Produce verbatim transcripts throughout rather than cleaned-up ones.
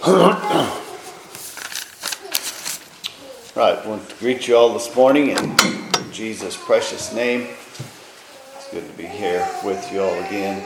Right, I want to greet you all this morning in Jesus' precious name. It's good to be here with you all again.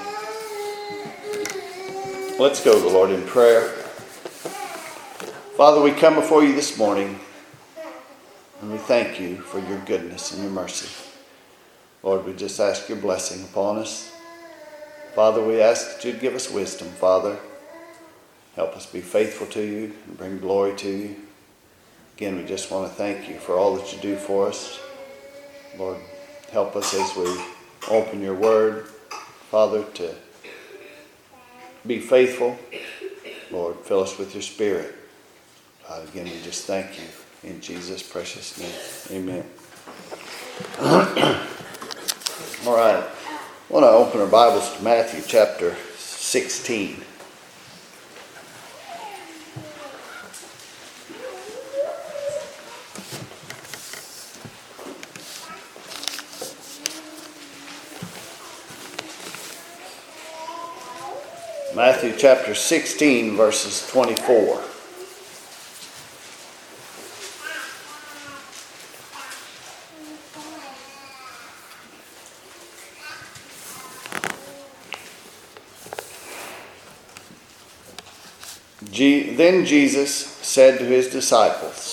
Let's go to the Lord in prayer. Father, we come before you this morning and we thank you for your goodness and your mercy. Lord, we just ask your blessing upon us. Father, we ask that you'd give us wisdom, Father. Help us be faithful to you and bring glory to you. Again, we just want to thank you for all that you do for us. Lord, help us as we open your word, Father, to be faithful. Lord, fill us with your spirit. Uh, again, we just thank you in Jesus' precious name. Amen. All right. I want to open our Bibles to Matthew chapter sixteen. Matthew chapter sixteen, verses twenty-four. Then Jesus said to his disciples,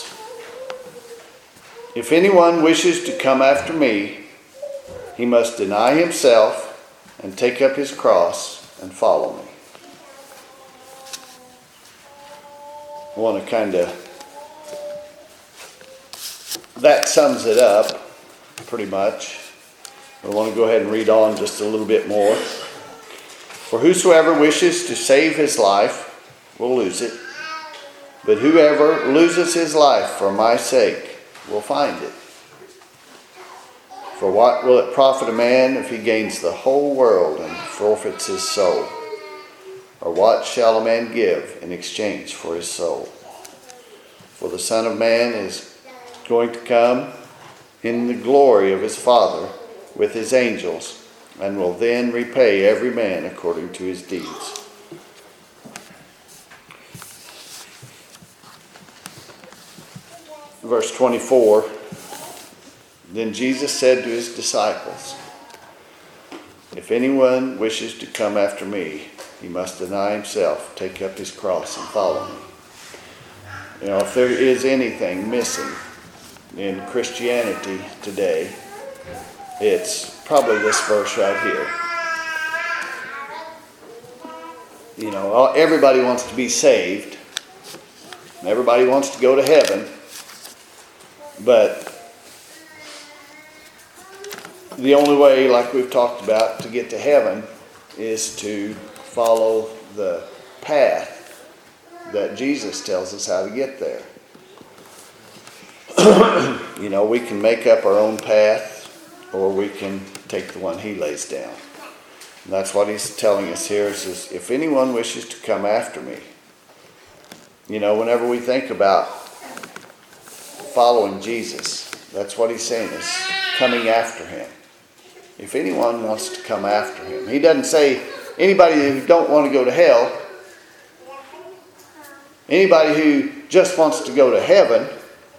"If anyone wishes to come after me, he must deny himself and take up his cross and follow me." I want to kind of, that sums it up pretty much. I want to go ahead and read on just a little bit more. "For whosoever wishes to save his life will lose it, but whoever loses his life for my sake will find it. For what will it profit a man if he gains the whole world and forfeits his soul? Or what shall a man give in exchange for his soul? For the Son of Man is going to come in the glory of his Father with his angels, and will then repay every man according to his deeds." Verse twenty-four, "Then Jesus said to his disciples, 'If anyone wishes to come after me, he must deny himself, take up his cross, and follow me.'" You know, if there is anything missing in Christianity today, it's probably this verse right here. You know, everybody wants to be saved. Everybody wants to go to heaven. But the only way, like we've talked about, to get to heaven is to follow the path that Jesus tells us how to get there. You know, we can make up our own path, or we can take the one he lays down. And that's what he's telling us here. He says, if anyone wishes to come after me. You know, whenever we think about following Jesus, that's what he's saying, is coming after him. If anyone wants to come after him. He doesn't say anybody who don't want to go to hell. Anybody who just wants to go to heaven.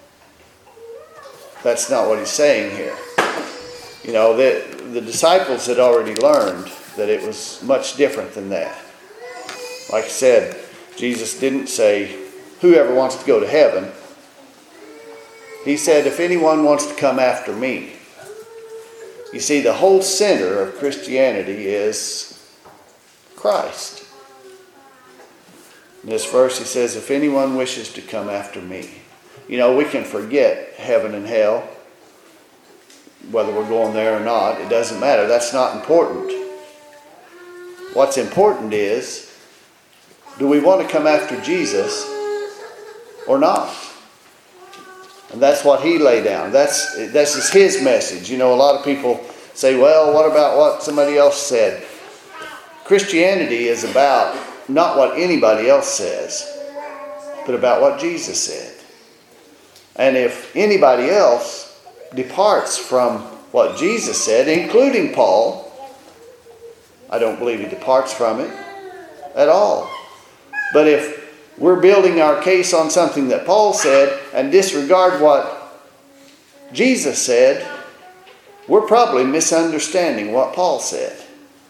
That's not what he's saying here. You know, the, the disciples had already learned that it was much different than that. Like I said, Jesus didn't say whoever wants to go to heaven. He said, if anyone wants to come after me. You see, the whole center of Christianity is Christ. In this verse, he says, if anyone wishes to come after me. You know, we can forget heaven and hell, whether we're going there or not. It doesn't matter. That's not important. What's important is, do we want to come after Jesus or not? And that's what he laid down. That's, this is his message. You know, a lot of people say, well, what about what somebody else said? Christianity is about not what anybody else says, but about what Jesus said. And if anybody else departs from what Jesus said, including Paul, I don't believe he departs from it at all. But if we're building our case on something that Paul said and disregard what Jesus said, we're probably misunderstanding what Paul said.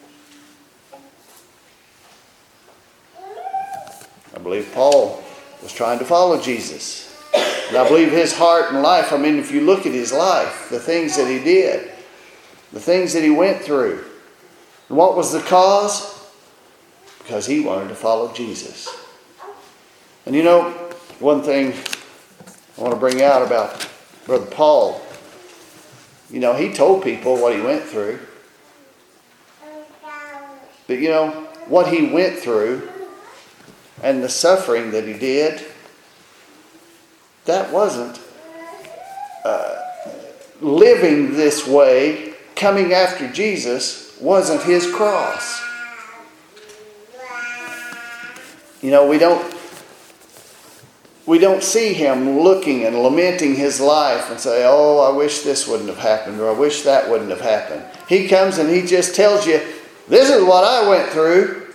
I believe Paul was trying to follow Jesus. And I believe his heart and life, I mean, if you look at his life, the things that he did, the things that he went through. And what was the cause? Because he wanted to follow Jesus. And you know, one thing I want to bring out about Brother Paul, you know, he told people what he went through. But you know, what he went through and the suffering that he did, that wasn't uh, living this way, coming after Jesus, wasn't his cross. You know, we don't we don't see him looking and lamenting his life and say, oh, I wish this wouldn't have happened, or I wish that wouldn't have happened. He comes and he just tells you, this is what I went through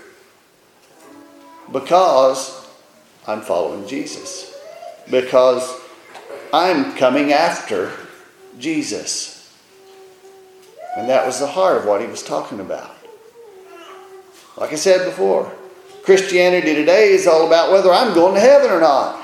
because I'm following Jesus. Because I'm coming after Jesus. And that was the heart of what he was talking about. Like I said before, Christianity today is all about whether I'm going to heaven or not.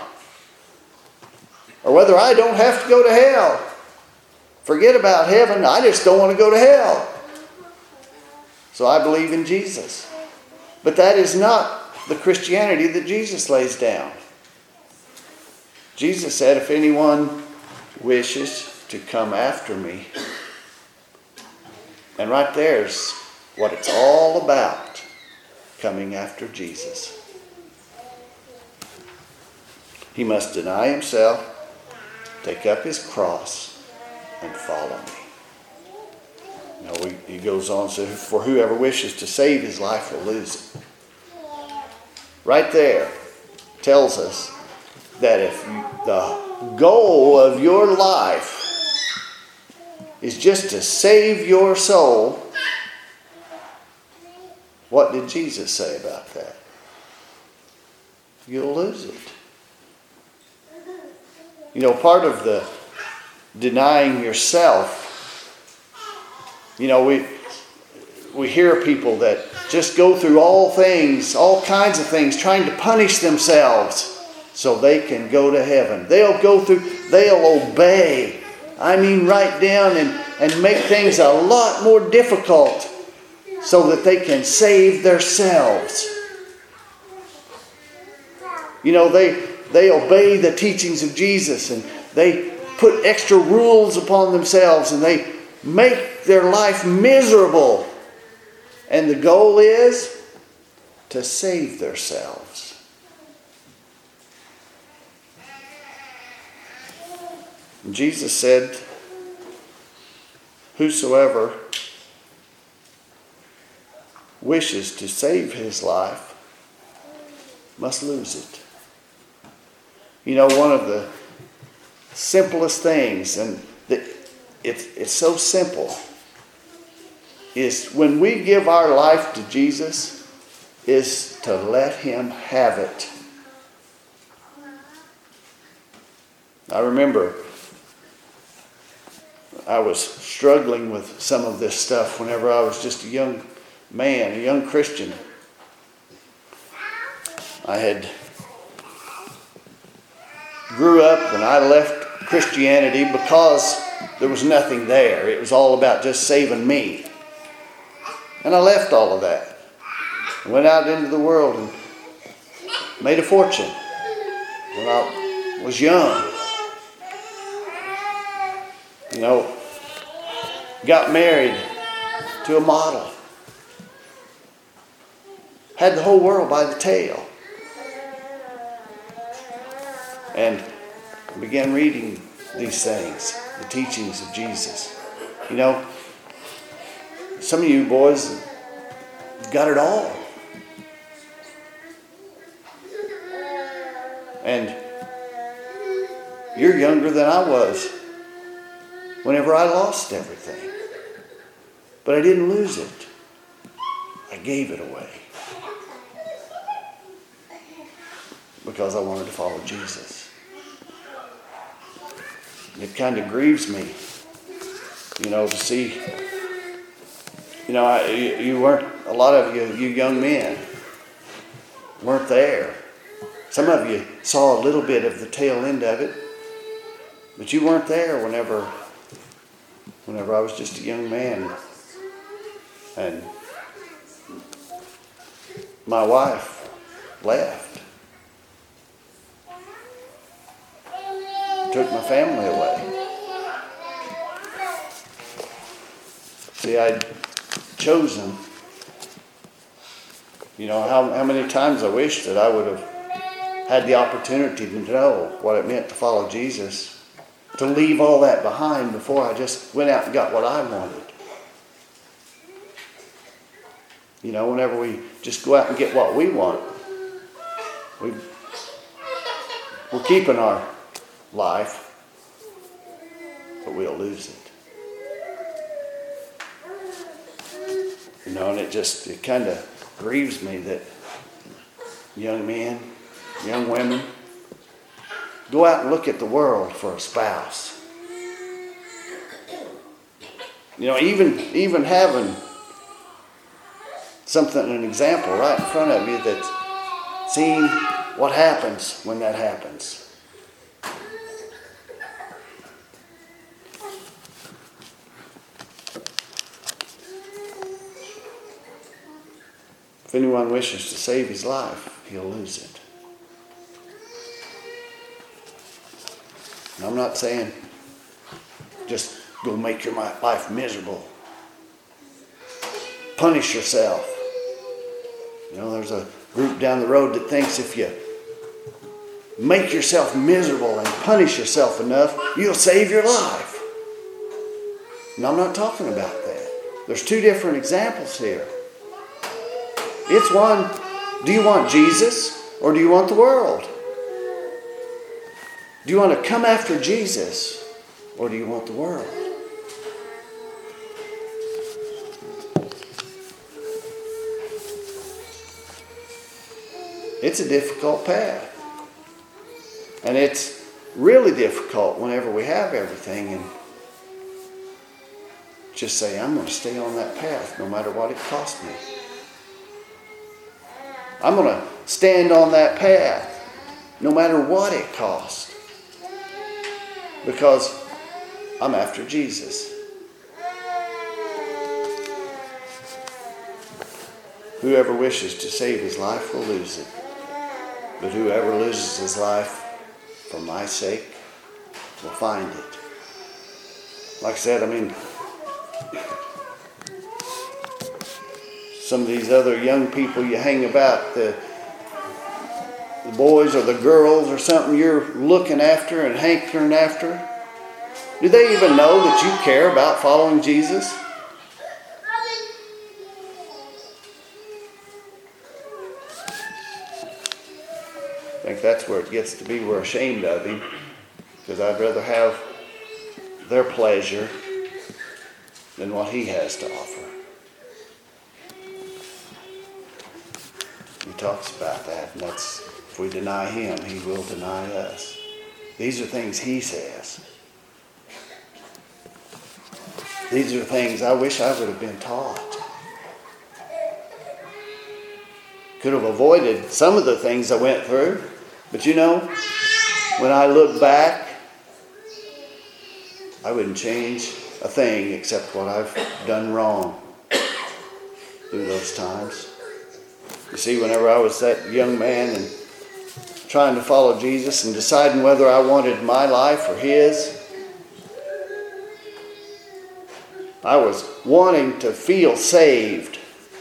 Or whether I don't have to go to hell. Forget about heaven. I just don't want to go to hell. So I believe in Jesus. But that is not the Christianity that Jesus lays down. Jesus said, if anyone wishes to come after me. And right there's what it's all about. Coming after Jesus. He must deny himself, take up his cross, and follow me. You know, he, he goes on to say, for whoever wishes to save his life will lose it. Right there tells us that if you, the goal of your life is just to save your soul, what did Jesus say about that? You'll lose it. You know, part of the denying yourself, you know, we we hear people that just go through all things, all kinds of things, trying to punish themselves so they can go to heaven. They'll go through, they'll obey. I mean, write down and, and make things a lot more difficult so that they can save themselves. You know, they they obey the teachings of Jesus and they put extra rules upon themselves and they make their life miserable. And the goal is to save themselves. And Jesus said, whosoever wishes to save his life must lose it. You know, one of the simplest things, and the, it's, it's so simple, is when we give our life to Jesus, is to let him have it. I remember I was struggling with some of this stuff whenever I was just a young man, a young Christian. I had grew up and I left Christianity because there was nothing there. It was all about just saving me. And I left all of that. I went out into the world and made a fortune when I was young. You know, got married to a model. Had the whole world by the tail. And began reading these things, the teachings of Jesus. You know, some of you boys got it all. And you're younger than I was whenever I lost everything. But I didn't lose it. I gave it away. because I wanted to follow Jesus. It kind of grieves me, you know, to see, you know, I, you, you weren't, a lot of you, you young men, weren't there. Some of you saw a little bit of the tail end of it, but you weren't there whenever, whenever I was just a young man. And my wife left. Took my family away. See, I'd chosen, you know, how, how many times I wish that I would have had the opportunity to know what it meant to follow Jesus, to leave all that behind before I just went out and got what I wanted. You know, whenever we just go out and get what we want, we, we're keeping our life, but we'll lose it. You know, and it just, it kind of grieves me that young men, young women, go out and look at the world for a spouse. You know, even, even having something, an example right in front of you that's seeing what happens when that happens. If anyone wishes to save his life, he'll lose it. And I'm not saying just go make your life miserable. Punish yourself. You know, there's a group down the road that thinks if you make yourself miserable and punish yourself enough, you'll save your life. And I'm not talking about that. There's two different examples here. It's one, do you want Jesus or do you want the world? Do you want to come after Jesus or do you want the world? It's a difficult path. And it's really difficult whenever we have everything and just say, I'm going to stay on that path no matter what it costs me. I'm going to stand on that path no matter what it costs. Because I'm after Jesus. Whoever wishes to save his life will lose it. But whoever loses his life for my sake will find it. Like I said, I mean, some of these other young people you hang about, the, the boys or the girls or something you're looking after and hankering after, do they even know that you care about following Jesus? I think that's where it gets to be we're ashamed of him, because I'd rather have their pleasure than what he has to offer. He talks about that, and that's, if we deny him, he will deny us. These are things he says. These are things I wish I would have been taught. Could have avoided some of the things I went through. But you know, when I look back, I wouldn't change a thing except what I've done wrong through those times. You see, whenever I was that young man and trying to follow Jesus and deciding whether I wanted my life or his, I was wanting to feel saved.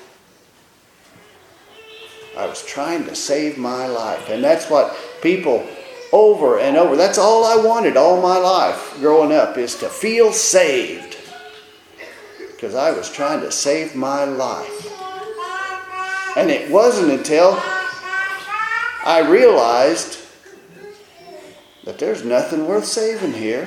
I was trying to save my life. And that's what people over and over, that's all I wanted all my life growing up, is to feel saved. Because I was trying to save my life. And it wasn't until I realized that there's nothing worth saving here.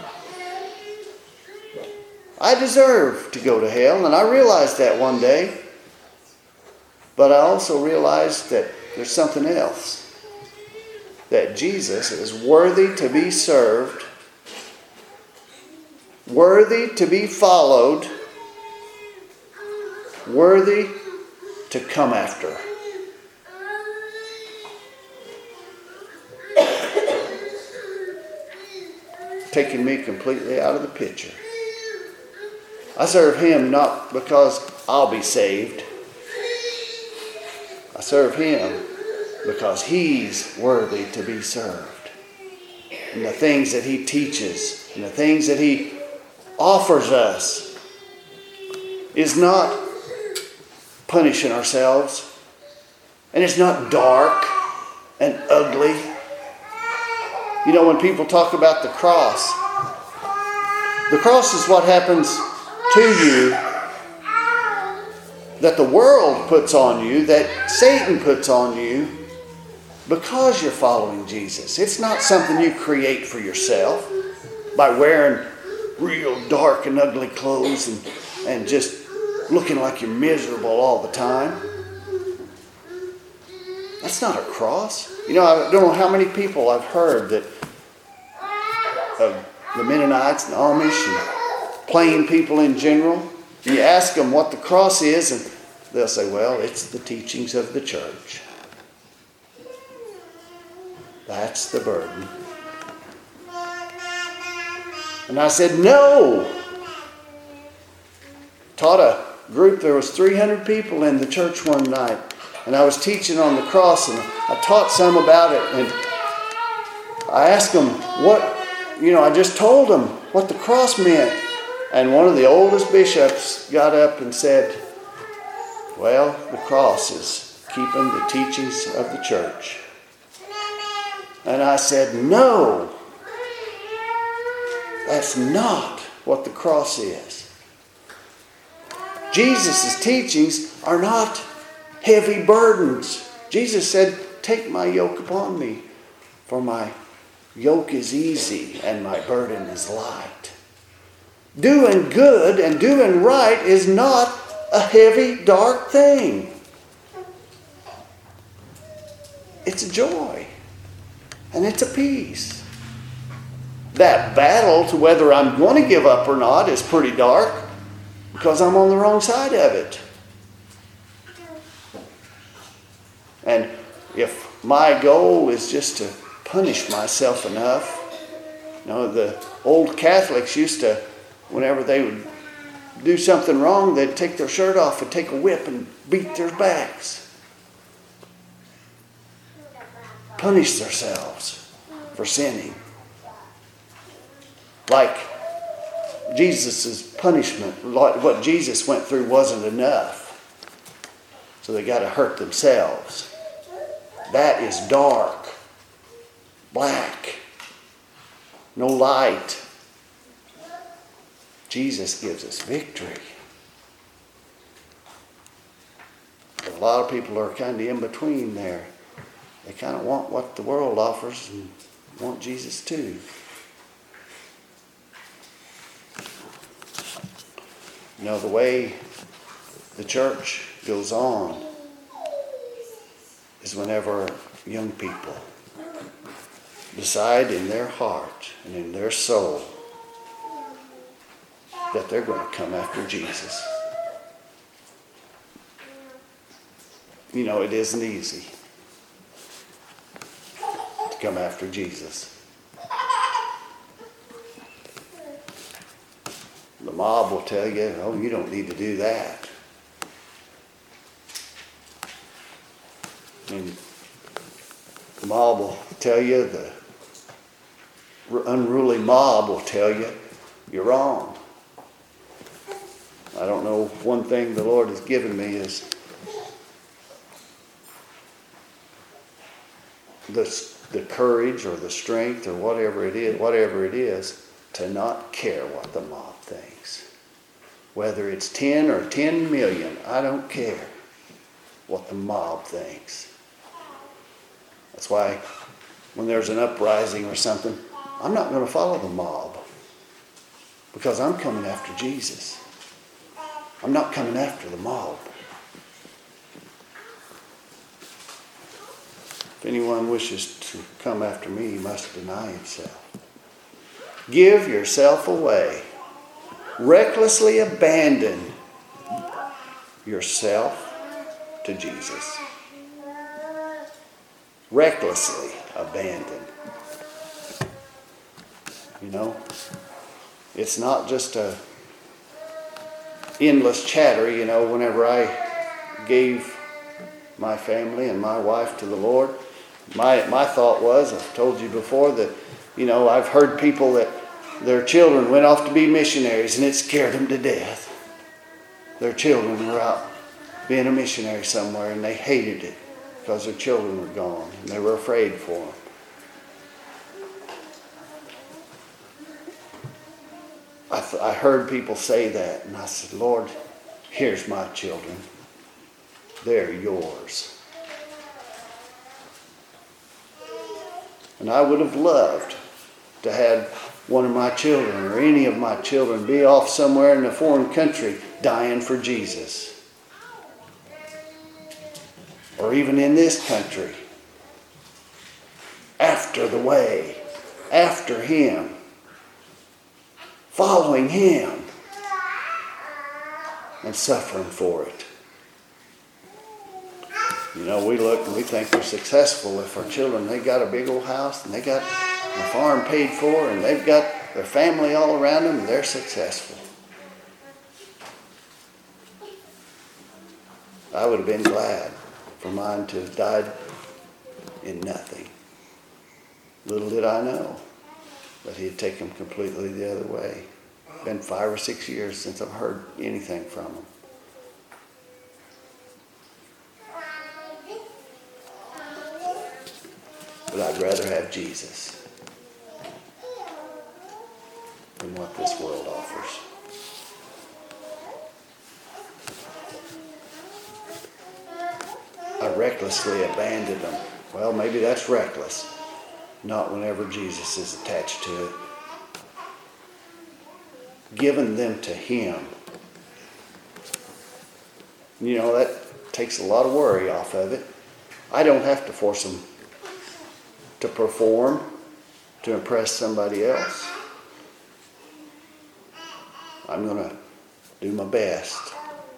I deserve to go to hell, and I realized that one day. But I also realized that there's something else. that Jesus is worthy to be served, worthy to be followed, worthy to come after. Taking me completely out of the picture. I serve Him not because I'll be saved. I serve Him because He's worthy to be served. And the things that He teaches and the things that He offers us is not punishing ourselves. And it's not dark and ugly. You know, when people talk about the cross, the cross is what happens to you that the world puts on you, that Satan puts on you because you're following Jesus. It's not something you create for yourself by wearing real dark and ugly clothes and, and just looking like you're miserable all the time. That's not a cross. You know, I don't know how many people I've heard that of the Mennonites and Amish and plain people in general. You ask them what the cross is, and they'll say, well, it's the teachings of the church. That's the burden. And I said, no. Taught a group, there was three hundred people in the church one night. And I was teaching on the cross, and I taught some about it. And I asked them what, you know, I just told them what the cross meant. And one of the oldest bishops got up and said, well, the cross is keeping the teachings of the church. And I said, no, that's not what the cross is. Jesus' teachings are not heavy burdens. Jesus said, take my yoke upon me, for my yoke is easy and my burden is light. Doing good and doing right is not a heavy, dark thing. It's a joy and it's a peace. That battle to whether I'm going to give up or not is pretty dark because I'm on the wrong side of it. And if my goal is just to punish myself enough, you know, the old Catholics used to, whenever they would do something wrong, they'd take their shirt off and take a whip and beat their backs. Punish themselves for sinning. Like Jesus' punishment, what Jesus went through wasn't enough. So they got to hurt themselves. That is dark, black, no light. Jesus gives us victory. But a lot of people are kind of in between there. They kind of want what the world offers and want Jesus too. You know, the way the church goes on is whenever young people decide in their heart and in their soul that they're going to come after Jesus. You know, it isn't easy to come after Jesus. The mob will tell you, oh, you don't need to do that. And the mob will tell you, the unruly mob will tell you, you're wrong. I don't know, one thing the Lord has given me is the, the courage or the strength or whatever it is, whatever it is, to not care what the mob thinks. Whether it's ten or ten million, I don't care what the mob thinks. That's why when there's an uprising or something, I'm not going to follow the mob because I'm coming after Jesus. I'm not coming after the mob. If anyone wishes to come after me, he must deny himself. Give yourself away. Recklessly abandon yourself to Jesus. Recklessly abandon. You know, it's not just a endless chatter. You know, whenever I gave my family and my wife to the Lord, my my thought was, I've told you before, that, you know, I've heard people that their children went off to be missionaries and it scared them to death. Their children were out being a missionary somewhere and they hated it because their children were gone and they were afraid for them. I, th- I heard people say that, and I said, Lord, here's my children. They're yours. And I would have loved to have one of my children or any of my children be off somewhere in a foreign country dying for Jesus. Or even in this country. After the way. After Him. Following Him. And suffering for it. You know, we look and we think we're successful if our children, they got a big old house and they got a farm paid for and they've got their family all around them and they're successful. I would have been glad for mine to have died in nothing. Little did I know that He had taken them completely the other way. It's been five or six years since I've heard anything from them. But I'd rather have Jesus than what this world offers. I recklessly abandoned them. Well, maybe that's reckless. Not whenever Jesus is attached to it. Giving them to Him. You know, that takes a lot of worry off of it. I don't have to force them to perform, to impress somebody else. I'm going to do my best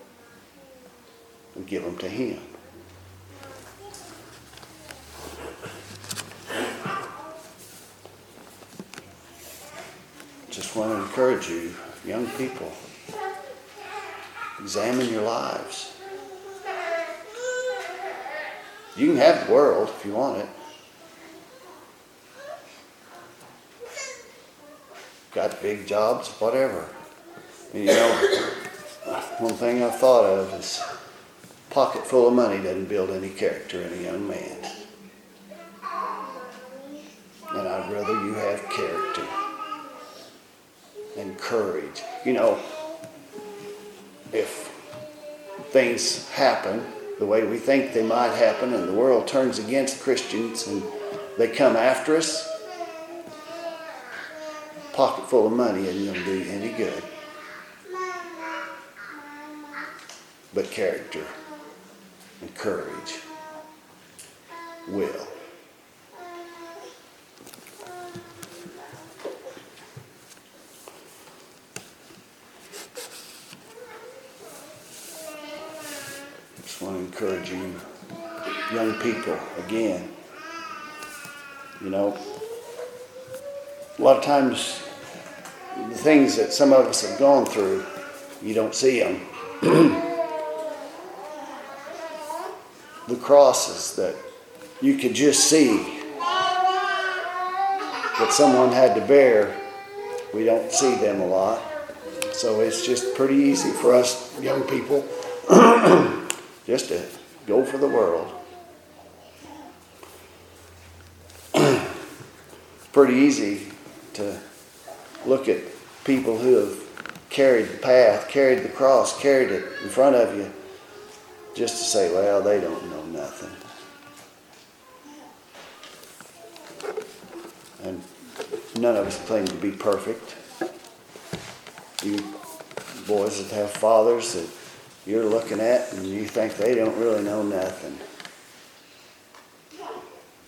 and give them to Him. Just want to encourage you, young people, examine your lives. You can have the world if you want it. Got big jobs, whatever. You know, one thing I've thought of is a pocket full of money doesn't build any character in a young man. And I'd rather you have character and courage. You know, if things happen the way we think they might happen and the world turns against Christians and they come after us, pocket full of money isn't going to do you any good. But character and courage will. Just want to encourage you, young people, again. You know, a lot of times, the things that some of us have gone through, you don't see them. The crosses that you could just see that someone had to bear, we don't see them a lot. So it's just pretty easy for us young people just to go for the world. Pretty easy to look at people who have carried the path, carried the cross, carried it in front of you, just to say, well, they don't know nothing. And none of us claim to be perfect. You boys that have fathers that you're looking at and you think they don't really know nothing.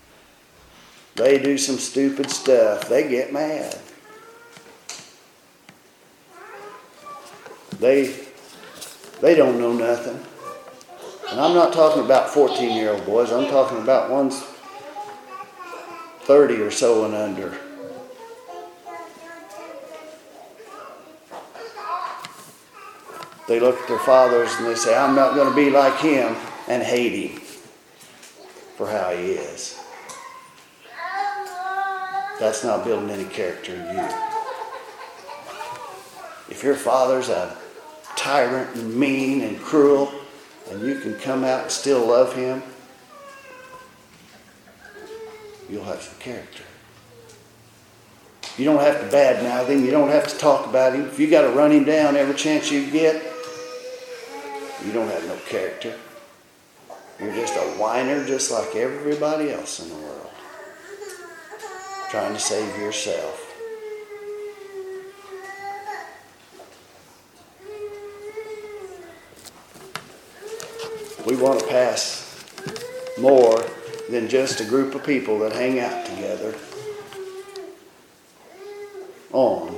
They do some stupid stuff. They get mad. They, they don't know nothing. And I'm not talking about fourteen-year-old boys. I'm talking about ones thirty or so and under. They look at their fathers and they say, I'm not going to be like him, and hate him for how he is. That's not building any character in you. If your father's a tyrant and mean and cruel, and you can come out and still love him, you'll have some character. You don't have to badmouth him. You don't have to talk about him. If you got to run him down every chance you get, you don't have no character. You're just a whiner just like everybody else in the world, trying to save yourself. We want to pass more than just a group of people that hang out together on.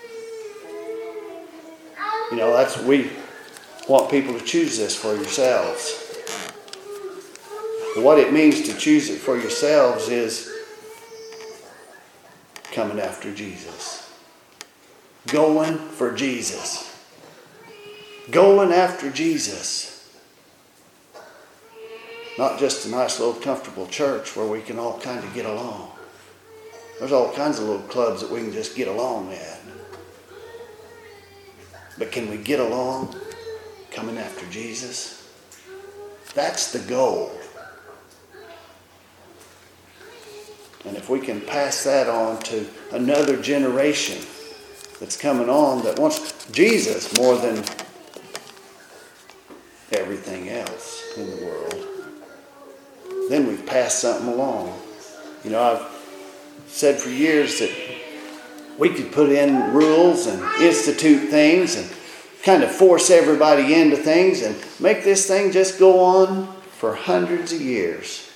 You know, that's, we want people to choose this for yourselves. What it means to choose it for yourselves is coming after Jesus. Going for Jesus. Going after Jesus. Not just a nice little comfortable church where we can all kind of get along. There's all kinds of little clubs that we can just get along at. But can we get along coming after Jesus? That's the goal. And if we can pass that on to another generation that's coming on that wants Jesus more than everything else in the world, then we've passed something along. You know, I've said for years that we could put in rules and institute things and kind of force everybody into things and make this thing just go on for hundreds of years.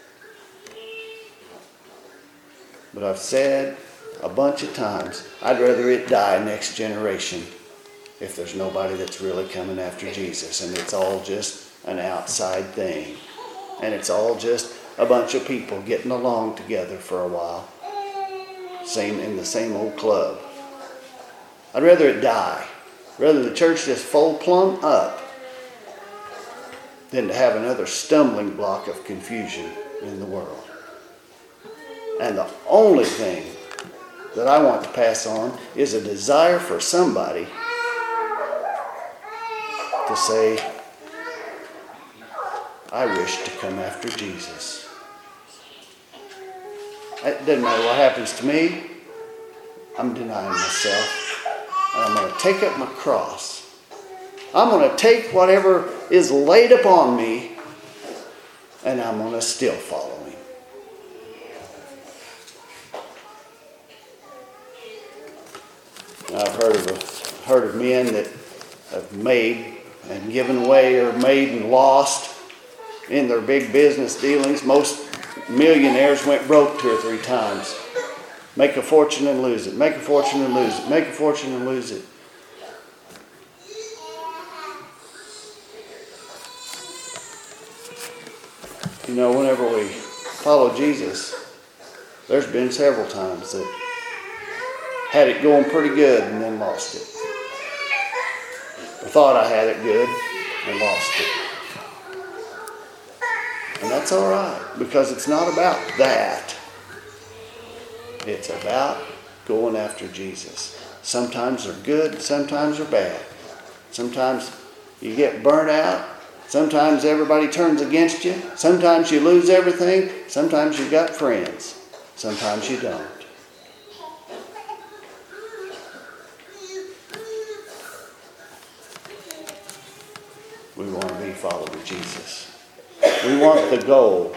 But I've said a bunch of times, I'd rather it die next generation if there's nobody that's really coming after Jesus and it's all just an outside thing. And it's all just a bunch of people getting along together for a while. Same in the same old club. I'd rather it die. Rather the church just fold plumb up than to have another stumbling block of confusion in the world. And the only thing that I want to pass on is a desire for somebody to say, I wish to come after Jesus. It doesn't matter what happens to me. I'm denying myself. And I'm going to take up my cross. I'm going to take whatever is laid upon me and I'm going to still follow him. I've heard of, heard of men that have made and given away or made and lost in their big business dealings. Most millionaires went broke two or three times. Make a fortune and lose it. Make a fortune and lose it. Make a fortune and lose it. You know, whenever we follow Jesus, there's been several times that had it going pretty good and then lost it. I thought I had it good and lost it. And that's all right, because it's not about that. It's about going after Jesus. Sometimes they're good, sometimes they're bad. Sometimes you get burnt out. Sometimes everybody turns against you. Sometimes you lose everything. Sometimes you got friends. Sometimes you don't. We want to be following Jesus. We want the goal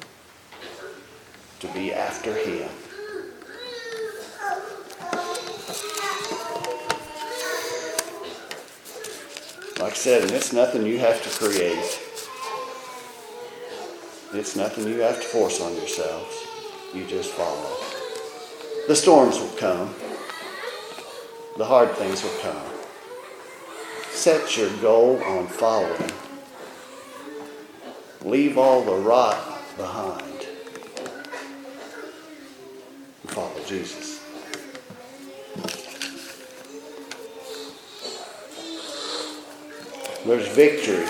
to be after him. Like I said, and it's nothing you have to create. It's nothing you have to force on yourselves. You just follow. The storms will come. The hard things will come. Set your goal on following. Leave all the rot behind. And follow Jesus. There's victory.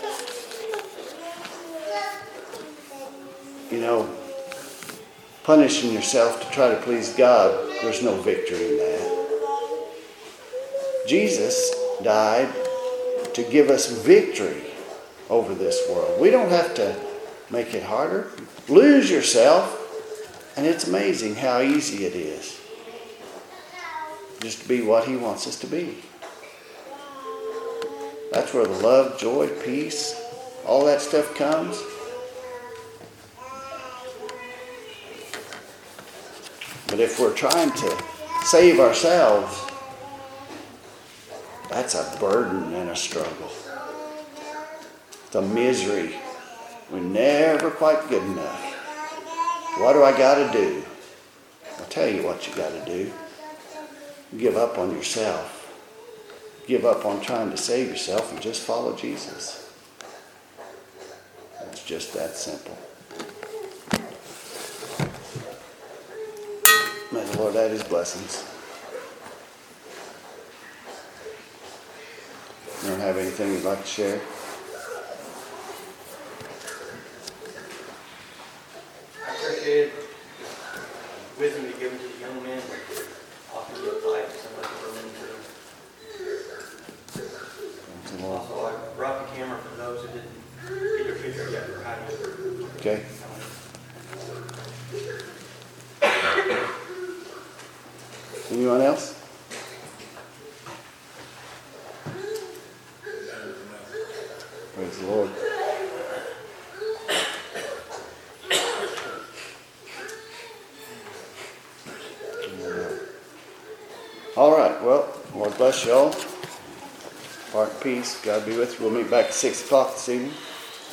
You know, punishing yourself to try to please God, there's no victory in that. Jesus died to give us victory over this world. We don't have to make it harder. Lose yourself, and it's amazing how easy it is just to be what He wants us to be. That's where the love, joy, peace, all that stuff comes. But if we're trying to save ourselves, that's a burden and a struggle. It's a misery. We're never quite good enough. What do I got to do? I'll tell you what you got to do. Give up on yourself. Give up on trying to save yourself and just follow Jesus. It's just that simple. May the Lord add His blessings. You don't have anything you'd like to share? I appreciate wisdom to given to the young men. Often give life to somebody for them to. Also, I brought the camera for those who didn't get their picture yet for hiding. Okay. Anyone else? Praise the Lord. All right. Well, Lord bless you all. Heart and peace. God be with you. We'll meet back at six o'clock this evening.